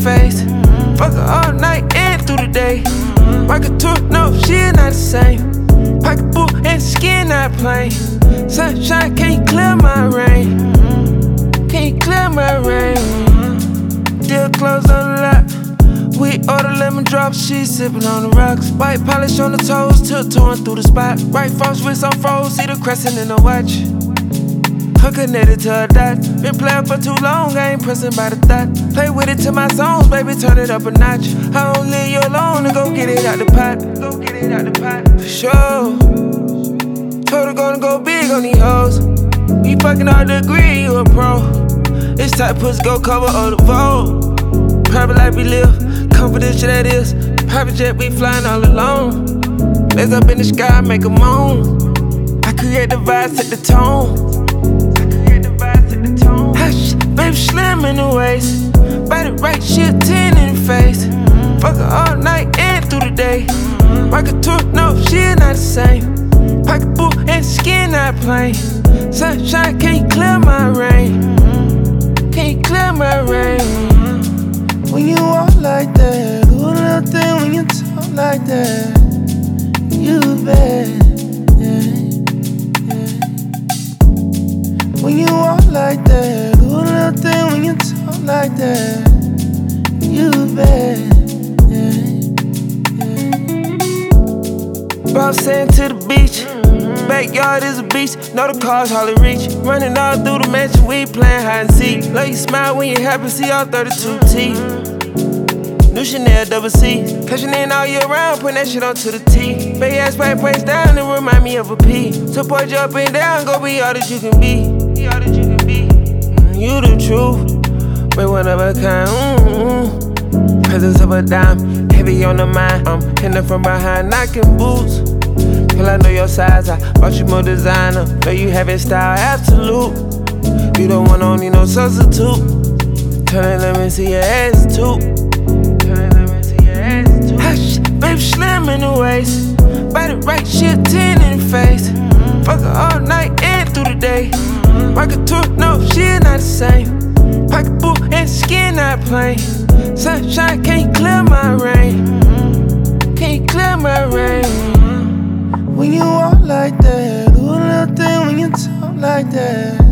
face. Fuck her all night and through the day. Rocket tour, no, she not the same. Pocketbook and skin not plain. Sunshine can't clear my rain. Can't clear my rain. Still clothes on the lot. We order lemon drops, she sippin' on the rocks. White polish on the toes, tiptoeing through the spot. Right false wrist on froze, see the crescent in the watch. Her connected to a dot. Been playing for too long, I ain't pressing by the thought. Play with it to my songs, baby, turn it up a notch. I don't leave you alone to go get it out the pot. Go get it out the pot, for sure. Told her gonna go big on these hoes. We fucking hard to agree, you a pro. This type pussy go cover all the vote. Private life we live, confidential that is. Private jet we flying all alone. Legs up in the sky, make a moan. I create the vibe, set the tone. Hush, baby slim in the waist. Body right, she a 10 in the face. Fuck her all night and through the day. Rocket tour, no, she not the same. Pocketbook and skin not plain. Sunshine can't clear my rain. Can't clear my rain. When you walk like that, do a little thing when you talk like that. You bad, yeah, yeah. When you walk like that, do a little thing when you talk like that. You bad, yeah, yeah. Bob sand to the beach. Backyard is a beach, know the cars hardly reach. Running all through the mansion, we playin' hide and seek. Love you smile when you happy, see all 32 teeth. New Chanel double C, cashing in all year round, putting that shit onto the T. Bay ass pipe breaks down and remind me of a P. Support you up and down, go be all that you can be. Be all that you can be. You the truth, but one of a kind. Presence of a dime, heavy on the mind. I'm hitting from behind, knocking boots. Girl, I know your size, I bought you more designer. Know you have it style, absolute. You don't want, don't need no substitute. Turn it, let me see your ass too. Turn it, let me see your ass too. Hush, baby slim in the waist. Body right, she a 10 in the face. Fuck her all night and through the day. Rocket tour, no, she not the same. Pocketbook and skin not plain. Sunshine can't clear my rain. Can't clear my rain. When you walk like that, do a little thing when you talk like that.